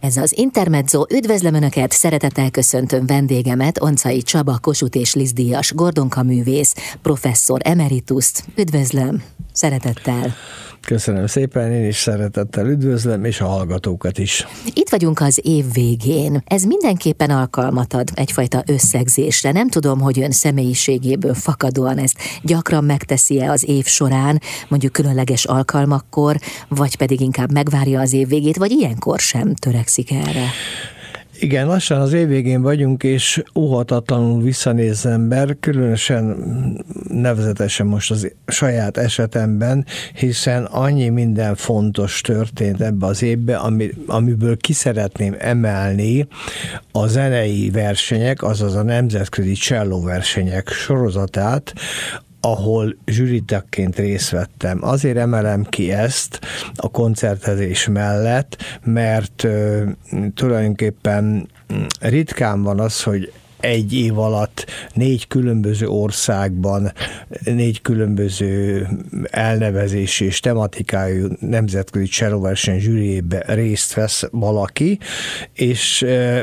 Ez az Intermezzo, üdvözlöm Önöket, szeretettel köszöntöm vendégemet, Oncai Csaba, Kossuth és Liszt díjas gordonkaművész, professzor emerituszt. Üdvözlöm, szeretettel. Köszönöm szépen, én is szeretettel üdvözlöm, és a hallgatókat is. Itt vagyunk az év végén. Ez mindenképpen alkalmat ad egyfajta összegzésre. Nem tudom, hogy ön személyiségéből fakadóan ezt gyakran megteszi-e az év során, mondjuk különleges alkalmakkor, vagy pedig inkább megvárja az év végét, vagy ilyenkor sem törekszik erre? Igen, lassan az év végén vagyunk, és óhatatlanul visszanéz az ember, különösen nevezetesen most az saját esetemben, hiszen annyi minden fontos történt ebbe az évbe, amiből ki szeretném emelni a zenei versenyek, azaz a nemzetközi csellóversenyek sorozatát, ahol zsűritagként részt vettem. Azért emelem ki ezt a koncertezés mellett, mert tulajdonképpen ritkán van az, hogy egy év alatt 4 különböző országban, 4 különböző elnevezési és tematikájú nemzetközi csellóverseny zsűriébe részt vesz valaki, és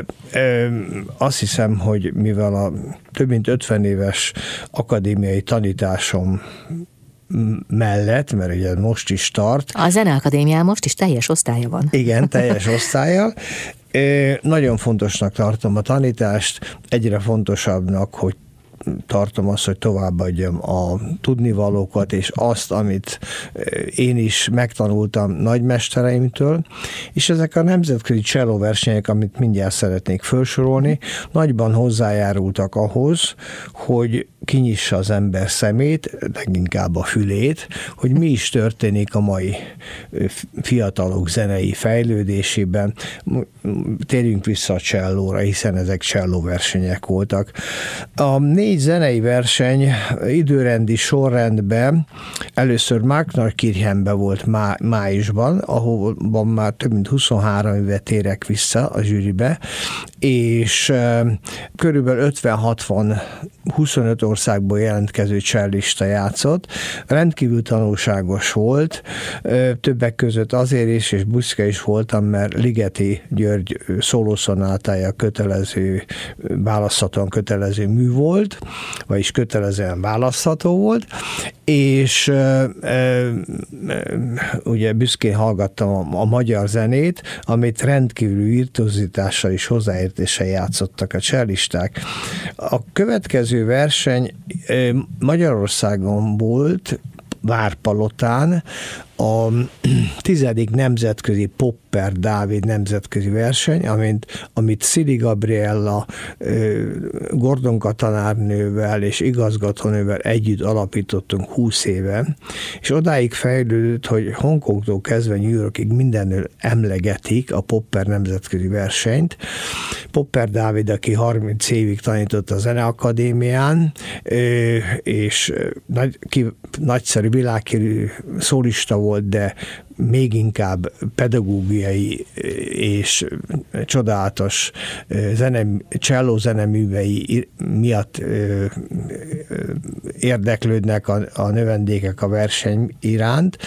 azt hiszem, hogy mivel a több mint 50 éves akadémiai tanításom mellett, mert ugye most is tart. A Zeneakadémián most is teljes osztálya van. Igen, teljes osztállyal. Nagyon fontosnak tartom a tanítást, egyre fontosabbnak, hogy tartom azt, hogy továbbadjam a tudnivalókat, és azt, amit én is megtanultam nagymestereimtől, és ezek a nemzetközi csellóversenyek, amit mindjárt szeretnék felsorolni, nagyban hozzájárultak ahhoz, hogy kinyissa az ember szemét, leginkább a fülét, hogy mi is történik a mai fiatalok zenei fejlődésében. Térjünk vissza a csellóra, hiszen ezek csellóversenyek voltak. A 4 zenei verseny időrendi sorrendben először Marknarkirchenben volt májusban, ahol már több mint 23 éve térek vissza a zsűribe, és körülbelül 50-60-25 országból jelentkező csellista játszott. Rendkívül tanulságos volt, többek között azért is, és büszke is voltam, mert Ligeti György szólószonátája kötelező, választhatóan kötelező mű volt, vagyis kötelezően választható volt, és ugye büszkén hallgattam a magyar zenét, amit rendkívül virtuozitással és hozzáértéssel játszottak a cellisták. A következő verseny Magyarországon volt, Várpalotán, a 10. nemzetközi Popper Dávid nemzetközi verseny, amit Szili Gabriella Gordonka tanárnővel és igazgatónővel együtt alapítottunk 20 éve, és odáig fejlődött, hogy Hongkongtól kezdve New Yorkig mindenről emlegetik a Popper nemzetközi versenyt. Popper Dávid, aki 30 évig tanított a Zeneakadémián, és nagyszerű világhírű szólista volt, de még inkább pedagógiai és csodálatos cselló zeneművei miatt érdeklődnek a növendékek a verseny iránt.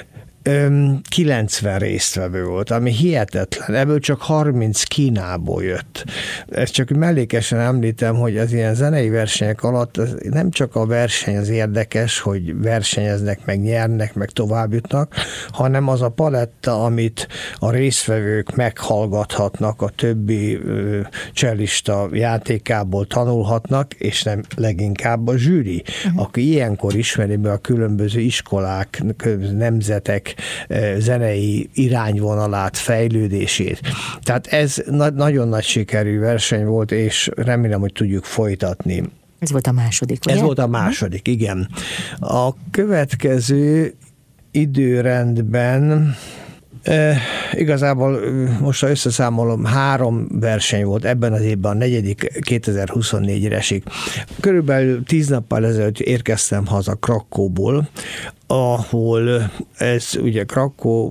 90 résztvevő volt, ami hihetetlen. Ebből csak 30 Kínából jött. Ezt csak mellékesen említem, hogy az ilyen zenei versenyek alatt nem csak a verseny az érdekes, hogy versenyeznek, meg nyernek, meg tovább jutnak, hanem az a paletta, amit a résztvevők meghallgathatnak, a többi csellista játékából tanulhatnak, és nem leginkább a zsűri, aki ilyenkor ismeri be a különböző iskolák, nemzetek zenei irányvonalát, fejlődését. Tehát ez nagyon nagy sikerű verseny volt, és remélem, hogy tudjuk folytatni. Ez volt a második, ugye? Ez volt a második, igen. A következő időrendben igazából most, ha összeszámolom, 3 verseny volt ebben az évben, a 4. 2024-re esik. Körülbelül 10 nappal ezelőtt érkeztem haza Krakóból, ahol ez ugye Krakó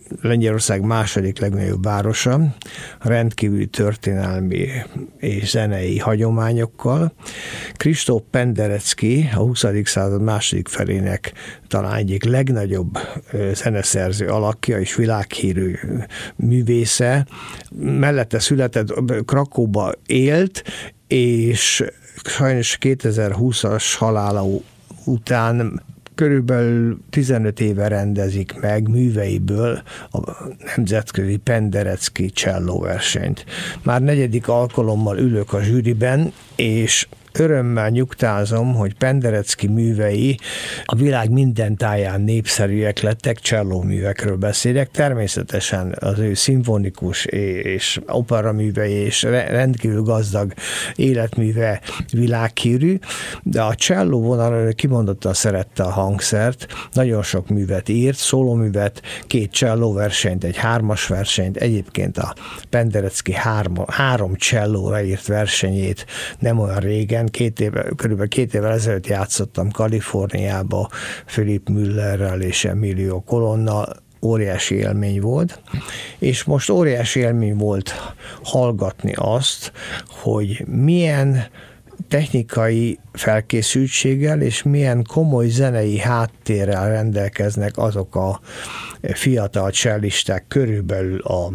Lengyelország második legnagyobb városa, rendkívüli történelmi és zenei hagyományokkal. Kristóf Penderecki, a 20. század második felének talán egyik legnagyobb zeneszerző alakja és világhírű művésze. Mellette született, Krakóba élt, és sajnos 2020-as halála után körülbelül 15 éve rendezik meg műveiből a nemzetközi Penderecki csellóversenyt. Már 4. alkalommal ülök a zsűriben, és örömmel nyugtázom, hogy Penderecki művei a világ minden táján népszerűek lettek, csellóművekről beszélek. Természetesen az ő szimfonikus és operaművei és rendkívül gazdag életműve világhírű, de a cselló vonalon kimondottan szerette a hangszert, nagyon sok művet írt, szólóművet, 2 csellóversenyt, egy 3-as versenyt, egyébként a Penderecki 3 csellóra írt versenyét nem olyan régen, körülbelül 2 évvel ezelőtt játszottam Kaliforniába Philip Müllerrel és Emilio Colonnal, óriási élmény volt, és most óriási élmény volt hallgatni azt, hogy milyen technikai felkészültséggel és milyen komoly zenei háttérrel rendelkeznek azok a fiatal cellisták, körülbelül a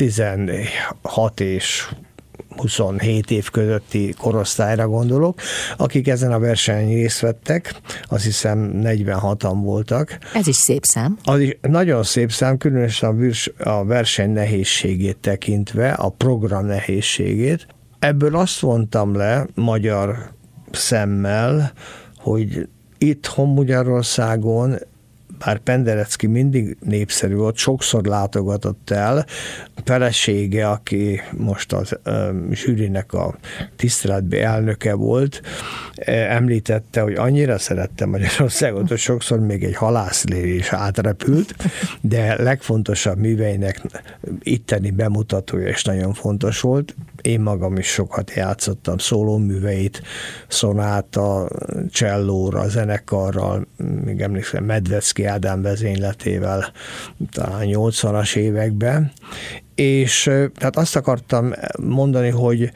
16 és 27 év közötti korosztályra gondolok, akik ezen a versenyen részt vettek, azt hiszem 46-an voltak. Ez is szép szám. Az is nagyon szép szám, különösen a verseny nehézségét tekintve, a program nehézségét. Ebből azt vontam le magyar szemmel, hogy itthon Magyarországon, bár Penderecki mindig népszerű volt, sokszor látogatott el, a felesége, aki most az zsűrinek a tiszteletbeli elnöke volt, említette, hogy annyira szerette Magyarországot, hogy sokszor még egy halászlél is átrepült, de legfontosabb műveinek itteni bemutatója is nagyon fontos volt. Én magam is sokat játszottam szólóműveit, szonáta, csellóra, zenekarral, még emlékszem, Medvecki Ádám vezényletével talán 80-as években, és tehát azt akartam mondani, hogy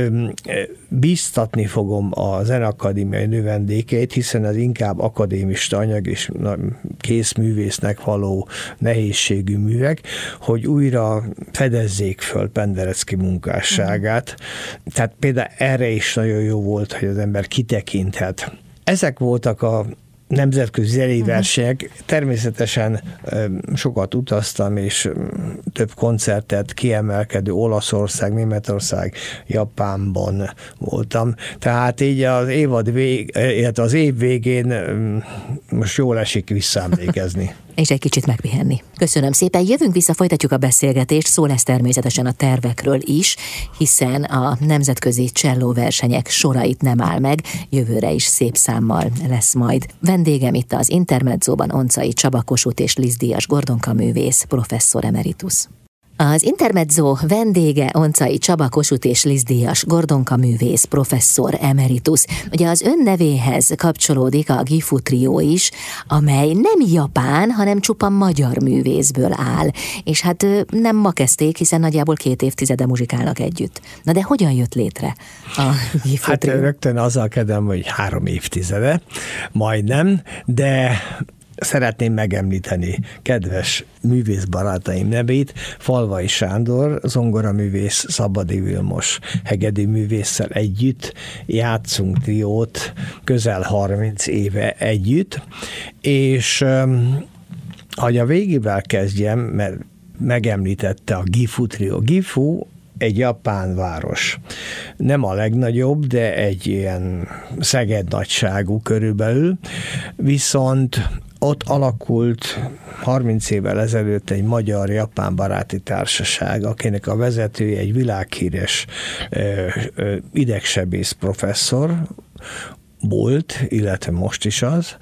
bíztatni fogom a Zeneakadémiai növendékeit, hiszen ez inkább akadémista anyag és készművésznek való nehézségű művek, hogy újra fedezzék föl Penderecki munkásságát. Tehát például erre is nagyon jó volt, hogy az ember kitekinthet. Ezek voltak a nemzetközi zenei versenyek. Természetesen sokat utaztam, és több koncertet kiemelkedő Olaszország, Németország, Japánban voltam. Tehát így az illetve az év végén most jól esik visszaemlékezni. És egy kicsit megpihenni. Köszönöm szépen, jövünk vissza, folytatjuk a beszélgetést, szó lesz természetesen a tervekről is, hiszen a nemzetközi csellóversenyek sorait nem áll meg, jövőre is szép számmal lesz majd. Vendégem itt az Intermedzóban Oncai Csaba Kossuth és Liszt díjas Gordonka művész, professzor emeritus. Az Intermezzo vendége Oncai Csaba Kossuth és Liszt díjas Gordonka művész, professzor emeritus. Ugye az ön nevéhez kapcsolódik a Gifu Trio is, amely nem japán, hanem csupa magyar művészből áll. És hát nem ma kezdték, hiszen nagyjából 2 évtizede muzsikálnak együtt. Na de hogyan jött létre a Gifu Trio? Hát rögtön azzal kezdem, hogy 3 évtizede, majdnem, de szeretném megemlíteni kedves művészbarátaim nevét, Falvai Sándor, zongoraművész, Szabadi Vilmos hegedű művésszel együtt játszunk triót közel 30 éve együtt, és hogy a végével kezdjem, mert megemlítette a Gifu Trio. Gifu egy japán város. Nem a legnagyobb, de egy ilyen Szeged nagyságú körülbelül, viszont ott alakult 30 évvel ezelőtt egy magyar-japán baráti társaság, akinek a vezetője egy világhíres idegsebész professzor volt, illetve most is az,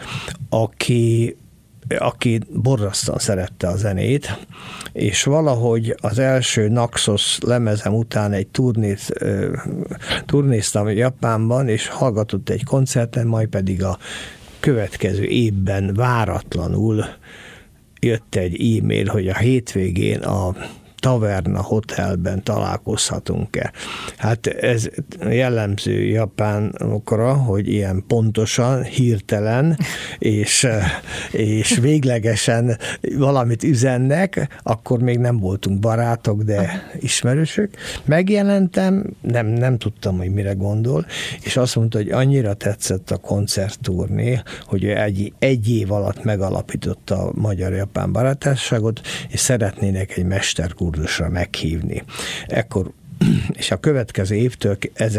aki borzasztóan szerette a zenét, és valahogy az első Naxos lemezem után egy turnéztam Japánban, és hallgatott egy koncerten, majd pedig a következő évben váratlanul jött egy e-mail, hogy a hétvégén a Taverna Hotelben találkozhatunk-e. Hát ez jellemző japánokra, hogy ilyen pontosan, hirtelen és véglegesen valamit üzennek, akkor még nem voltunk barátok, de ismerősök. Megjelentem, nem tudtam, hogy mire gondol, és azt mondta, hogy annyira tetszett a koncertturné, hogy egy év alatt megalapította a Magyar-Japán Barátságot, és szeretnének egy mesterkurzusra meghívni. Ekkor, és a következő évtől,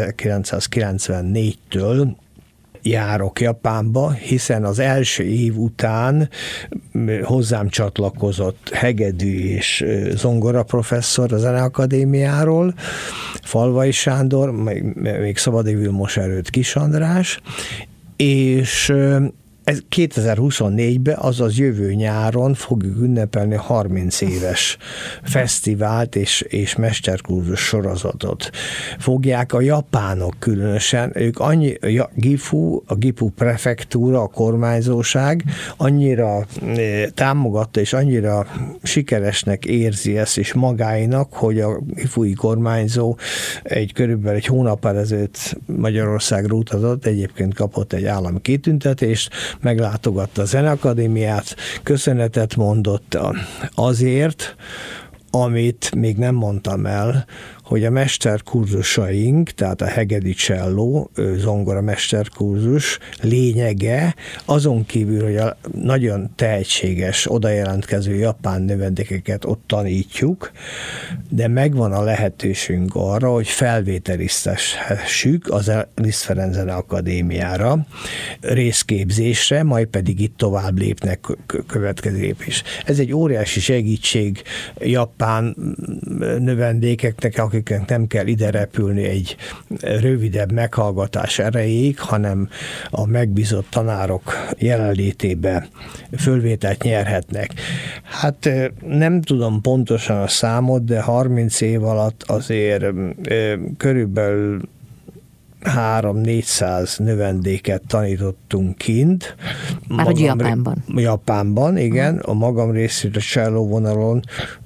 1994-től járok Japánba, hiszen az első év után hozzám csatlakozott hegedű és zongora professzor a Zeneakadémiáról, Falvai Sándor, még Szabadi Vilmos előtt Kis András, és ez 2024-ben, azaz jövő nyáron fogjuk ünnepelni 30 éves fesztivált és mesterkurzus sorozatot. Fogják a japánok különösen, ők a Gifu prefektúra, a kormányzóság annyira támogatta és annyira sikeresnek érzi ezt és magáinak, hogy a gifui kormányzó körülbelül egy hónap ezelőtt Magyarországra utazott, egyébként kapott egy állami kitüntetést, meglátogatta a Zeneakadémiát, köszönetet mondott azért, amit még nem mondtam el, hogy a mesterkurzusaink, tehát a hegedű cselló, zongora mesterkurzus lényege, azon kívül, hogy a nagyon tehetséges, odajelentkező japán növendékeket ott tanítjuk, de megvan a lehetőségünk arra, hogy felvételiztessük az Liszt Ferenc Zeneakadémiára részképzésre, majd pedig itt tovább lépnek következő év is. Ez egy óriási segítség japán növendékeknek, akiknek nem kell ide repülni egy rövidebb meghallgatás erejéig, hanem a megbízott tanárok jelenlétében fölvételt nyerhetnek. Hát nem tudom pontosan a számot, de 30 év alatt azért körülbelül 300-400 növendéket tanítottunk kint. Már hogy Japánban. Japánban, igen. A magam részéről a cselló vonalon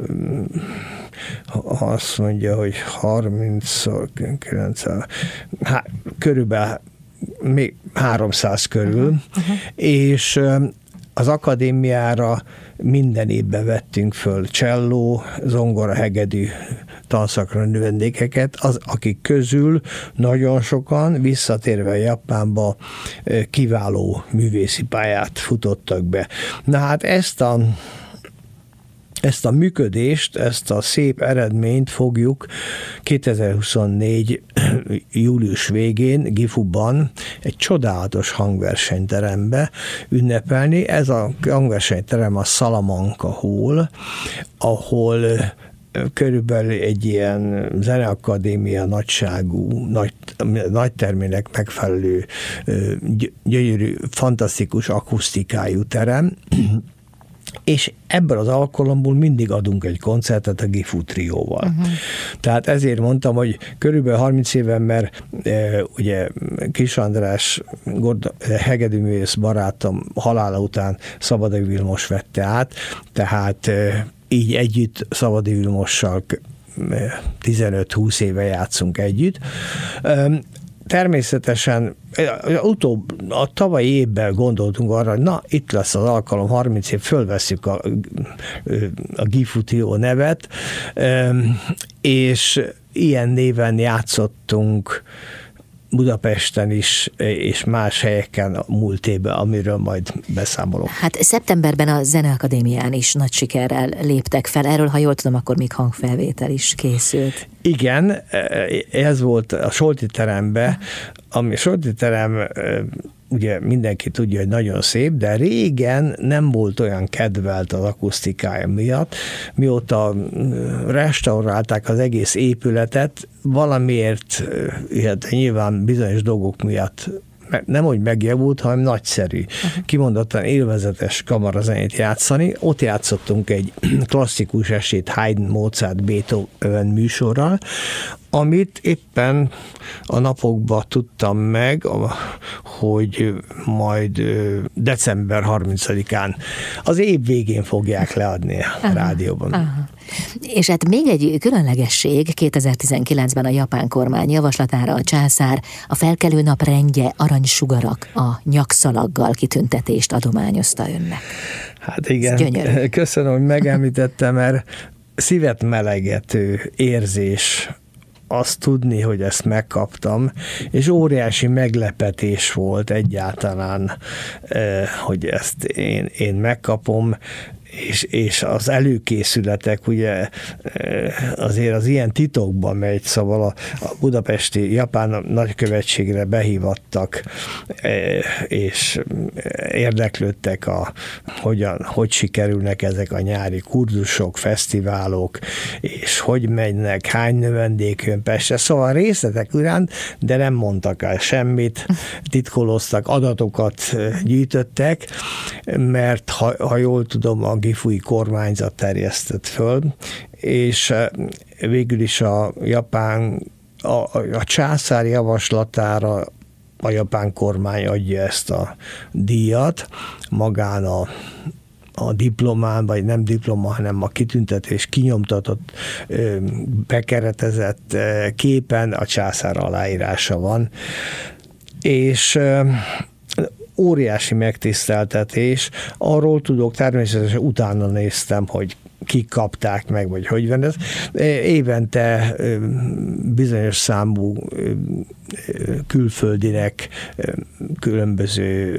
azt mondja, hogy 30-9, körülbelül még 300 körül, és az akadémiára minden évben vettünk föl cselló, zongora, hegedű tanszakra növendékeket, akik közül nagyon sokan visszatérve Japánba kiváló művészi pályát futottak be. Na hát ezt a működést, ezt a szép eredményt fogjuk 2024. július végén Gifuban egy csodálatos hangversenyterembe ünnepelni. Ez a hangversenyterem a Salamanca Hall, ahol körülbelül egy ilyen zeneakadémia nagyságú, nagy termének megfelelő, gyönyörű, fantasztikus akusztikájú terem, és ebből az alkalomból mindig adunk egy koncertet a Gifu trióval. Tehát ezért mondtam, hogy körülbelül 30 éven, mert ugye Kis András hegedűművész barátom halála után Szabadi Vilmos vette át, tehát így együtt Szabadi Vilmossal 15-20 éve játszunk együtt. Természetesen a tavalyi évben gondoltunk arra, hogy na, itt lesz az alkalom, 30 év, fölvesszük a Gifu trió nevet, és ilyen néven játszottunk Budapesten is, és más helyeken a múlt évben, amiről majd beszámolok. Hát szeptemberben a Zeneakadémián is nagy sikerrel léptek fel. Erről, ha jól tudom, akkor még hangfelvétel is készült. Igen, ez volt a Solti teremben, ami Solti terem ugye mindenki tudja, hogy nagyon szép, de régen nem volt olyan kedvelt az akusztikája miatt. Mióta restaurálták az egész épületet, valamiért, nyilván bizonyos dolgok miatt nem hogy megjavult, hanem nagyszerű. Kimondottan élvezetes kamarazenét játszani. Ott játszottunk egy klasszikus esét Haydn, Mozart, Beethoven műsorral, amit éppen a napokban tudtam meg, hogy majd december 30-án az év végén fogják leadni a rádióban. Aha. És hát még egy különlegesség, 2019-ben a japán kormány javaslatára a császár a felkelő nap rendje aranysugarak a nyakszalaggal kitüntetést adományozta önnek. Hát igen, köszönöm, hogy megemlítettem, mert szívet melegető érzés azt tudni, hogy ezt megkaptam, és óriási meglepetés volt egyáltalán, hogy ezt én megkapom, és az előkészületek ugye azért az ilyen titokban megy, szóval a budapesti japán nagykövetségre behívattak, és érdeklődtek hogy sikerülnek ezek a nyári kurzusok, fesztiválok, és hogy mennek, hány növendék jön Pestre, szóval részletek iránt, de nem mondtak el semmit, titkoloztak, adatokat gyűjtöttek, mert ha jól tudom, a gifui kormányzat terjesztett föl, és végül is a császár javaslatára a japán kormány adja ezt a díjat, magán a diplomán, vagy nem diploma, hanem a kitüntetés kinyomtatott, bekeretezett képen a császár aláírása van, és óriási megtiszteltetés. Arról tudok, természetesen utána néztem, hogy kik kapták meg, vagy hogy van ez. Évente bizonyos számú külföldinek különböző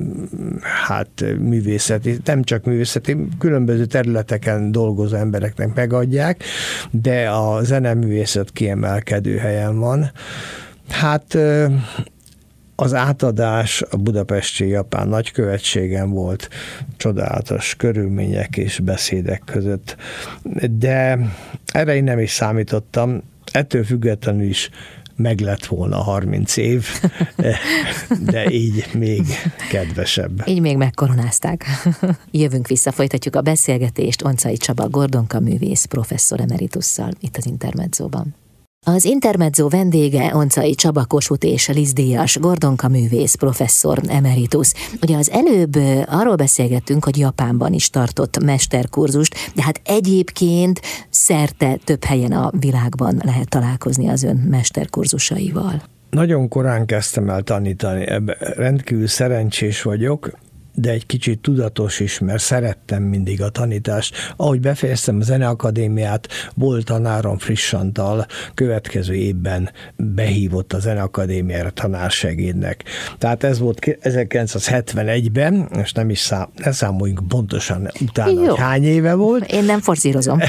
művészeti, nem csak művészeti, különböző területeken dolgozó embereknek megadják, de a zeneművészet kiemelkedő helyen van. Hát az átadás a budapesti japán nagykövetségen volt, csodálatos körülmények és beszédek között. De erre én nem is számítottam, ettől függetlenül is meg lett volna 30 év, de így még kedvesebb. Így még megkoronázták. Jövünk vissza, folytatjuk a beszélgetést Oncai Csaba Gordonka művész professzor emeritusszal itt az Intermedzóban. Az Intermezzo vendége Oncai Csaba Kossuth és Liszt-díjas Gordonka művész professzor emeritus. Ugye az előbb arról beszélgettünk, hogy Japánban is tartott mesterkurzust, de hát egyébként szerte több helyen a világban lehet találkozni az ön mesterkurzusaival. Nagyon korán kezdtem el tanítani, ebben rendkívül szerencsés vagyok, de egy kicsit tudatos is, mert szerettem mindig a tanítást. Ahogy befejeztem a Zeneakadémiát, volt tanárom Friss Antal, következő évben behívott a Zeneakadémiára tanársegédnek. Tehát ez volt 1971-ben, és ne számoljunk pontosan utána, hogy hány éve volt. Én nem forszírozom.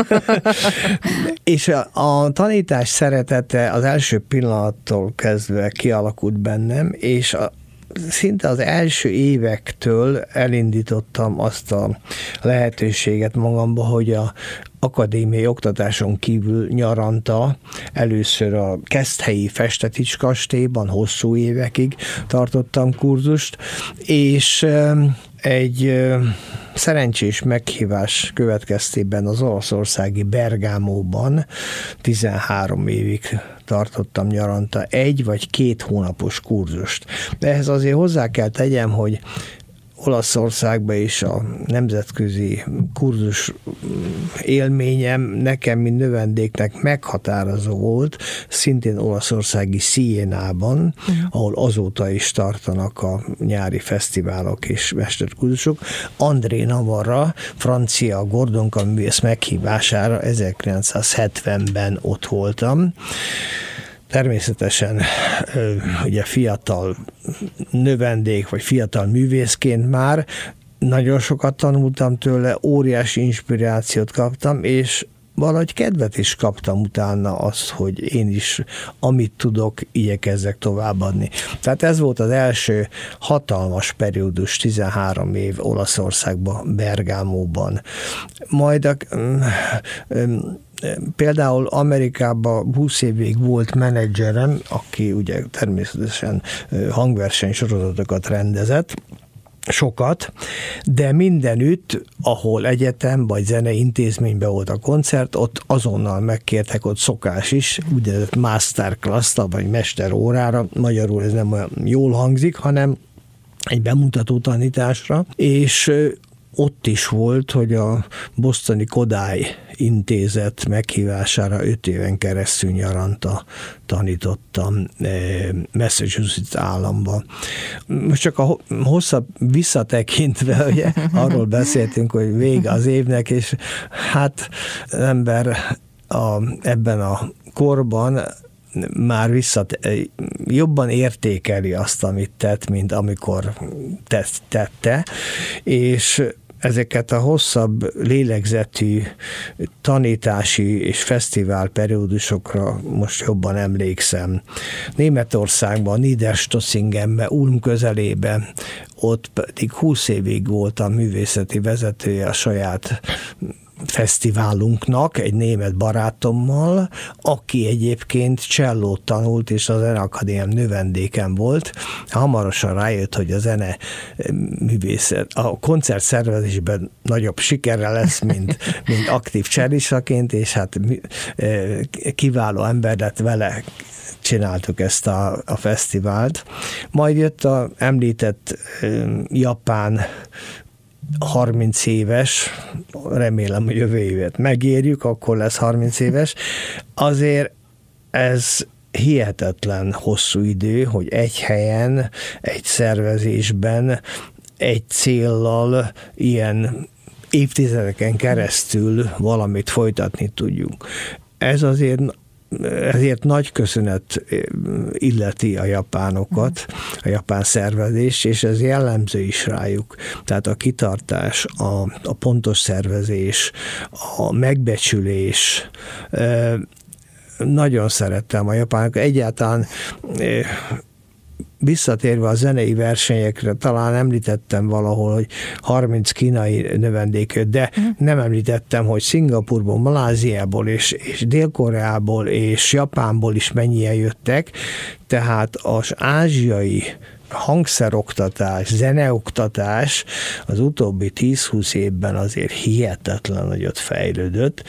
És a tanítás szeretete az első pillanattól kezdve kialakult bennem, és szinte az első évektől elindítottam azt a lehetőséget magamba, hogy a akadémiai oktatáson kívül nyaranta először a Keszthelyi Festetics kastélyban hosszú évekig tartottam kurzust, és egy szerencsés meghívás következtében az olaszországi Bergámóban 13 évig tartottam nyaranta 1 vagy 2 hónapos kurzust. De ehhez azért hozzá kell tegyem, hogy Olaszországban is a nemzetközi kurzus élményem nekem, mint növendéknek meghatározó volt, szintén olaszországi Sienában, ahol azóta is tartanak a nyári fesztiválok és mesterkurzusok. André Navarra, francia Gordonka művész meghívására 1970-ben ott voltam. Természetesen ugye fiatal növendék, vagy fiatal művészként már nagyon sokat tanultam tőle, óriási inspirációt kaptam, és valahogy kedvet is kaptam utána azt, hogy én is, amit tudok, igyekezzek továbbadni. Tehát ez volt az első hatalmas periódus, 13 év Olaszországban, Bergámóban. Majd Például Amerikában 20 évig volt menedzserem, aki ugye természetesen hangverseny sorozatokat rendezett, sokat, de mindenütt, ahol egyetem vagy zenei intézményben volt a koncert, ott azonnal megkértek, ott szokás is, úgynevezett masterclass-ra, vagy mesterórára, magyarul ez nem olyan jól hangzik, hanem egy bemutató tanításra, és ott is volt, hogy a bostoni Kodály intézet meghívására 5 éven keresztül nyaranta tanítottam Massachusetts államba. Most csak a hosszabb visszatekintve, ugye, arról beszéltünk, hogy vége az évnek, és hát az ember ebben a korban már jobban értékeli azt, amit tett, mint amikor tette, és ezeket a hosszabb lélegzetű tanítási és fesztivál periódusokra most jobban emlékszem. Németországban, Niederstossingenben, Ulm közelében, ott pedig 20 évig voltam művészeti vezetője a saját fesztiválunknak, egy német barátommal, aki egyébként csellót tanult, és a Zeneakadémián növendéken volt. Hamarosan rájött, hogy a zene művészet, a koncert szervezésben nagyobb sikerre lesz, mint aktív csellisaként, és hát kiváló ember lett vele, csináltuk ezt a fesztivált. Majd jött a említett japán 30 éves, remélem, hogy jövő évet megérjük, akkor lesz 30 éves. Azért ez hihetetlen hosszú idő, hogy egy helyen, egy szervezésben, egy céllal ilyen évtizedeken keresztül valamit folytatni tudjunk. Ezért nagy köszönet illeti a japánokat, a japán szervezést, és ez jellemző is rájuk. Tehát a kitartás, a pontos szervezés, a megbecsülés. Nagyon szerettem a japánokat. Egyáltalán visszatérve a zenei versenyekre, talán említettem valahol, hogy 30 kínai növendék, de nem említettem, hogy Szingapurból, Maláziából és Dél-Koreából és Japánból is mennyien jöttek, tehát az ázsiai hangszeroktatás, zeneoktatás az utóbbi 10-20 évben azért hihetetlen nagyot fejlődött.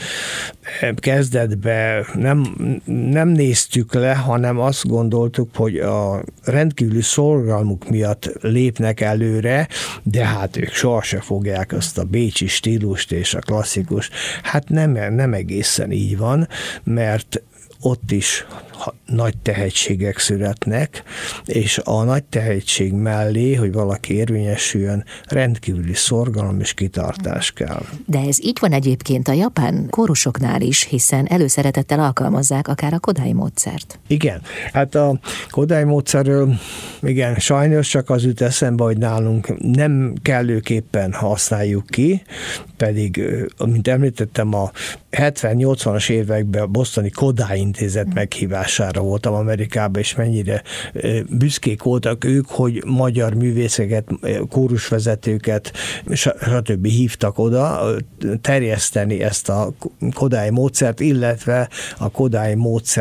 Kezdetben nem néztük le, hanem azt gondoltuk, hogy a rendkívüli szorgalmuk miatt lépnek előre, de hát ők sohasem fogják azt a bécsi stílust és a klasszikus. Hát nem egészen így van, mert ott is nagy tehetségek születnek, és a nagy tehetség mellé, hogy valaki érvényesüljön, rendkívüli szorgalom és kitartás kell. De ez így van egyébként a japán kórusoknál is, hiszen előszeretettel alkalmazzák akár a Kodály módszert. Igen, hát a Kodály módszerről igen, sajnos csak az jut eszembe, hogy nálunk nem kellőképpen használjuk ki, pedig, mint említettem, a 70-80-as években a bostoni Kodály intézet meghívására voltam Amerikában, és mennyire büszkék voltak ők, hogy magyar művészeket, kórusvezetőket, stb. Hívtak oda terjeszteni ezt a Kodály módszert, illetve a Kodály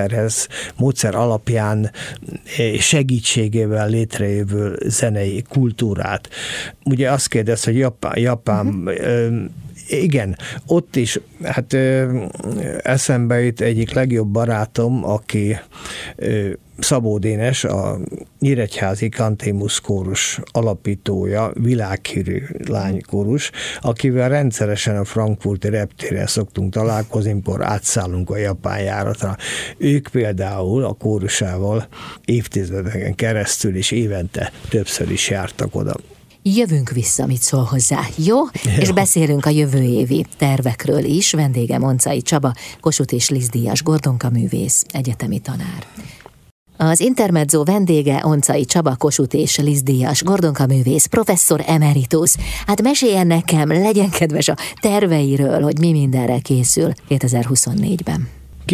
módszer alapján segítségével létrejövő zenei kultúrát. Ugye azt kérdez, hogy Japán igen, ott is, hát eszembe jut egyik legjobb barátom, aki Szabó Dénes, a nyíregyházi Cantémus kórus alapítója, világhírű lánykórus, akivel rendszeresen a frankfurti reptéren szoktunk találkozni, amikor átszállunk a japán járatra. Ők például a kórusával évtizedeken keresztül és évente többször is jártak oda. Jövünk vissza, mit szól hozzá, jó? És beszélünk a jövő évi tervekről is. Vendégem Oncai Csaba, Kossuth és Liszt díjas Gordonka művész, egyetemi tanár. Az Intermezzo vendége Oncai Csaba, Kossuth és Liszt díjas Gordonka művész, professzor emeritus. Hát meséljen nekem, legyen kedves a terveiről, hogy mi mindenre készül 2024-ben.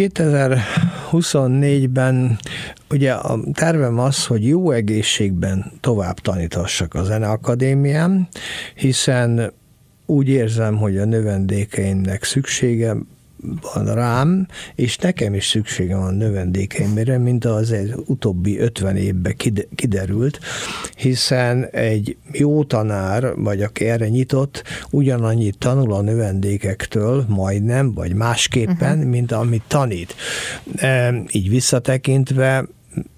2024-ben ugye a tervem az, hogy jó egészségben tovább taníthassak a Zeneakadémián, hiszen úgy érzem, hogy a növendékeimnek szüksége van rám, és nekem is szükségem van növendékeimre, mint az utóbbi 50 évben kiderült, hiszen egy jó tanár, vagy aki erre nyitott, ugyanannyit tanul a növendékektől, majdnem, vagy másképpen, mint amit tanít. Így visszatekintve,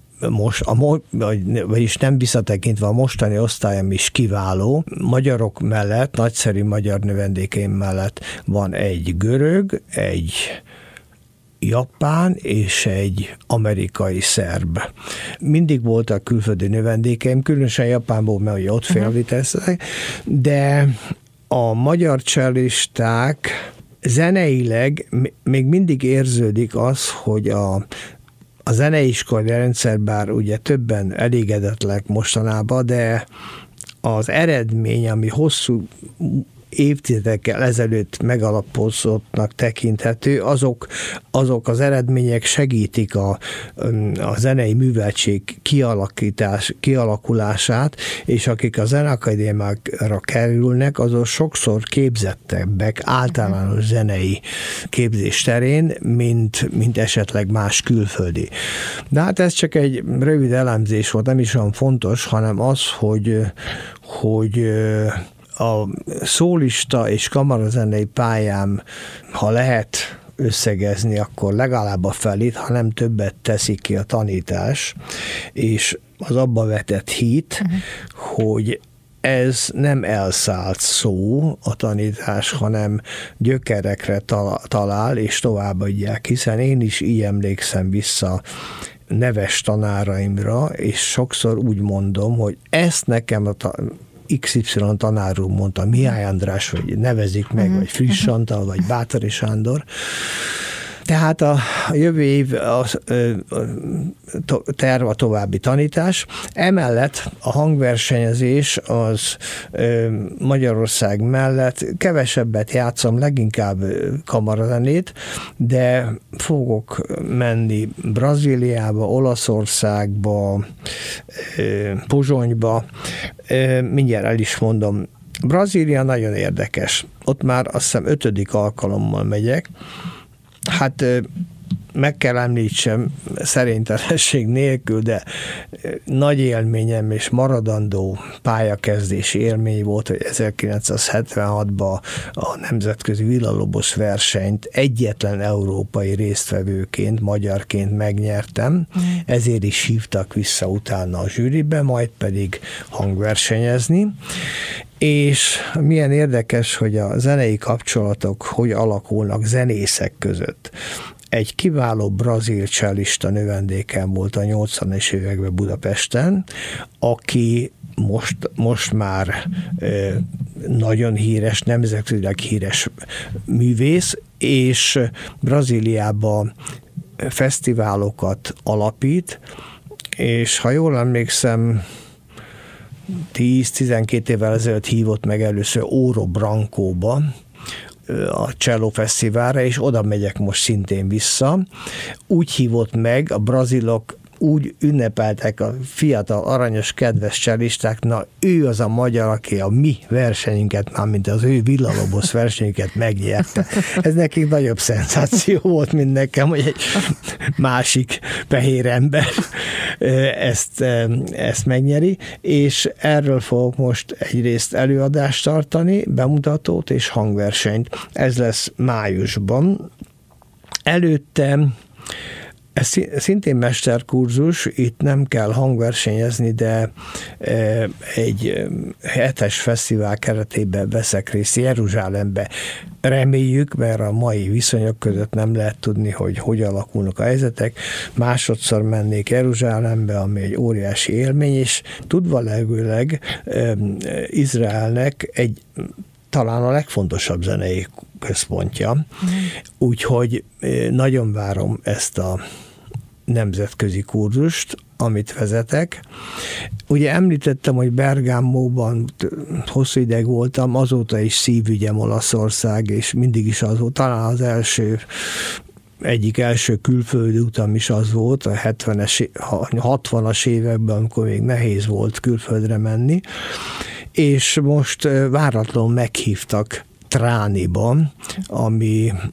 vagyis nem visszatekintve a mostani osztályom is kiváló. Magyarok mellett, nagyszerű magyar növendékeim mellett van egy görög, egy japán és egy amerikai szerb. Mindig voltak külföldi növendékeim, különösen Japánból, mert ott félvitesznek, de a magyar cellisták zeneileg még mindig érződik az, hogy a zeneiskolai rendszer, bár ugye többen elégedetlenek mostanában, de az eredmény, ami hosszú évtizedekkel ezelőtt megalapozottnak tekinthető, azok az eredmények segítik a zenei műveltség kialakulását, és akik a zeneakadémiára kerülnek, azok sokszor képzettebbek általános zenei képzés terén, mint esetleg más külföldi. De hát ez csak egy rövid elemzés volt, nem is olyan fontos, hanem az, hogy a szólista és kamarazenei pályám, ha lehet összegezni, akkor legalább a felét, ha nem többet teszik ki a tanítás, és az abba vetett hit, hogy ez nem elszállt szó a tanítás, hanem gyökerekre talál, és továbbadják, hiszen én is így emlékszem vissza neves tanáraimra, és sokszor úgy mondom, hogy ezt nekem XY tanár úr mondta, Mihály András, vagy nevezik meg, vagy Friss Antal, vagy Báthori Sándor. Tehát a jövő év terv a további tanítás. Emellett a hangversenyezés az Magyarország mellett kevesebbet játszom, leginkább kamarazenét, de fogok menni Brazíliába, Olaszországba, Pozsonyba. Mindjárt el is mondom. Brazília nagyon érdekes. Ott már azt hiszem 5. alkalommal megyek. Hát meg kell említsem szerénytelenség nélkül, de nagy élményem és maradandó pályakezdési élmény volt, hogy 1976-ban a nemzetközi villalobos versenyt egyetlen európai résztvevőként, magyarként megnyertem, ezért is hívtak vissza utána a zsűribe, majd pedig hangversenyezni. És milyen érdekes, hogy a zenei kapcsolatok hogy alakulnak zenészek között. Egy kiváló brazil cellista növendékem volt a 80-es években Budapesten, aki most már nagyon híres, nemzetközileg híres művész, és Brazíliában fesztiválokat alapít, és ha jól emlékszem, 10-12 évvel ezelőtt hívott meg először Ouro Brancóba, a Cello Fesztiválra, és oda megyek most szintén vissza. Úgy hívott meg, a brazilok úgy ünnepeltek a fiatal, aranyos, kedves cellisták, na ő az a magyar, aki a mi versenyünket, mármint az ő villalobos versenyünket megnyerte. Ez nekik nagyobb szenzáció volt, mint nekem, hogy egy másik fehér ember ezt megnyeri, és erről fogok most egyrészt előadást tartani, bemutatót és hangversenyt. Ez lesz májusban. Előtte ez szintén mesterkurzus, itt nem kell hangversenyezni, de egy 7-es fesztivál keretében veszek részt Jeruzsálembe. Reméljük, mert a mai viszonyok között nem lehet tudni, hogy alakulnak a helyzetek. Másodszor mennék Jeruzsálembe, ami egy óriási élmény, és tudva levőleg Izraelnek talán a legfontosabb zenei központja. Úgyhogy nagyon várom ezt a nemzetközi kurzust, amit vezetek. Ugye említettem, hogy Bergámóban hosszú ideig voltam, azóta is szívügyem Olaszország, és mindig is az volt, talán az egyik első külföldi utam is az volt, a 60-as években, amikor még nehéz volt külföldre menni, és most váratlanul meghívtak Trániban, ami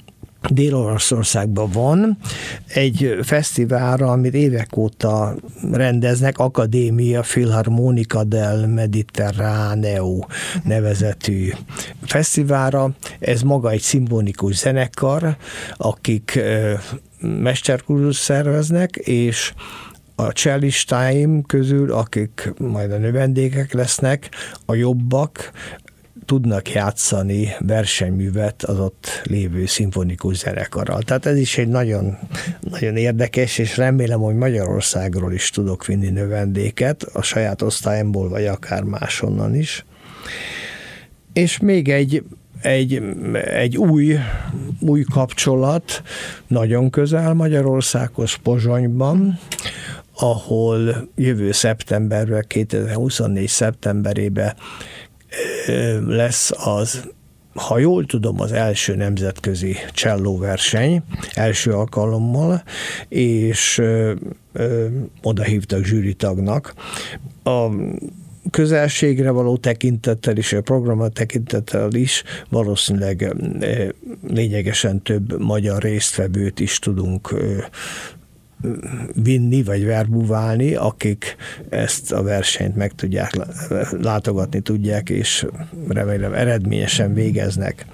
Dél-Olaszországban van egy fesztiválra, amit évek óta rendeznek, Academia Filharmonica del Mediterraneo nevezetű fesztiválra. Ez maga egy szimfonikus zenekar, akik mesterkurzus szerveznek, és a cellistáim közül, akik majd a növendékek lesznek, a jobbak, tudnak játszani versenyművet az ott lévő szimfonikus zenekarral. Tehát ez is egy nagyon, nagyon érdekes, és remélem, hogy Magyarországról is tudok vinni növendéket, a saját osztályomból, vagy akár máshonnan is. És még egy új kapcsolat, nagyon közel Magyarországhoz, Pozsonyban, ahol jövő szeptemberben, 2024 szeptemberében lesz az, ha jól tudom, az első nemzetközi csellóverseny, első alkalommal, és oda hívtak zsűritagnak. A közelségre való tekintettel és a programra tekintettel is valószínűleg lényegesen több magyar résztvevőt is tudunk vinni, vagy verbuválni, akik ezt a versenyt meg tudják, látogatni tudják, és remélem eredményesen végeznek.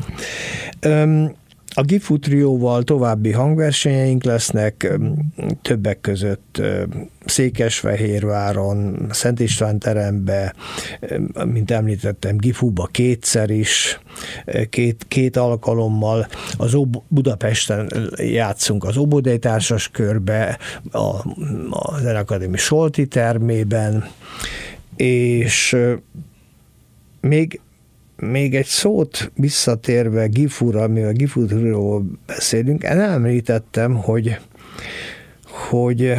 A Gifu Trióval további hangversenyeink lesznek, többek között Székesfehérváron, Szent István terembe, mint említettem, Gifuba kétszer is, két alkalommal. Budapesten játszunk az Óbudai Társas Körbe, a Zenekadémia Solti termében, és még egy szót visszatérve Gifura, mivel Gifuról beszélünk, én említettem, hogy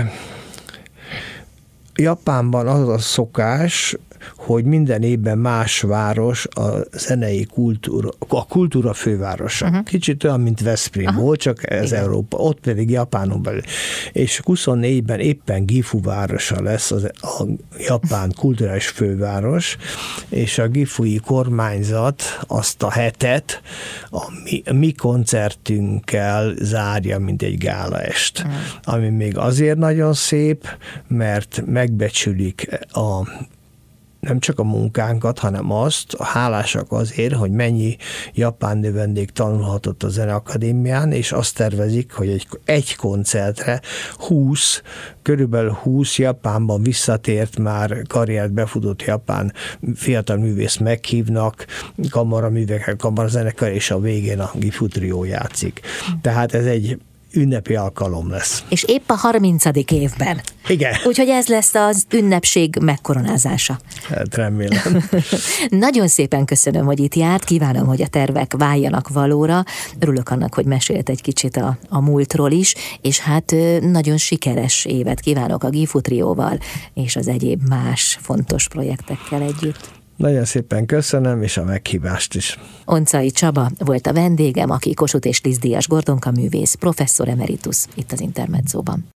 Japánban az a szokás, hogy minden évben más város a zenei kultúra fővárosa. Kicsit olyan, mint Veszprém volt, csak ez igen. Európa, ott pedig Japánon belül. És 24-ben éppen Gifu városa lesz a japán kulturális főváros, és a gifui kormányzat azt a hetet a mi koncertünkkel zárja, mint egy gálaest. Ami még azért nagyon szép, mert megbecsülik nem csak a munkánkat, hanem azt, hálásak azért, hogy mennyi japán növendék tanulhatott a Zeneakadémián, és azt tervezik, hogy egy koncertre körülbelül 20 Japánban visszatért már karriert befutott japán fiatal művész meghívnak, kamaraművekkel, kamarazenekar, és a végén a Gifu Trió játszik. Tehát ez egy ünnepi alkalom lesz. És épp a 30. évben. Igen. Úgyhogy ez lesz az ünnepség megkoronázása. Hát remélem. Nagyon szépen köszönöm, hogy itt járt, kívánom, hogy a tervek váljanak valóra. Örülök annak, hogy mesélt egy kicsit a múltról is, és hát nagyon sikeres évet kívánok a Gifu Trióval, és az egyéb más fontos projektekkel együtt. Nagyon szépen köszönöm, és a meghívást is. Oncai Csaba volt a vendégem, aki Kossuth és Tiszt díjas Gordonka művész, professzor emeritus itt az Intermedzóban.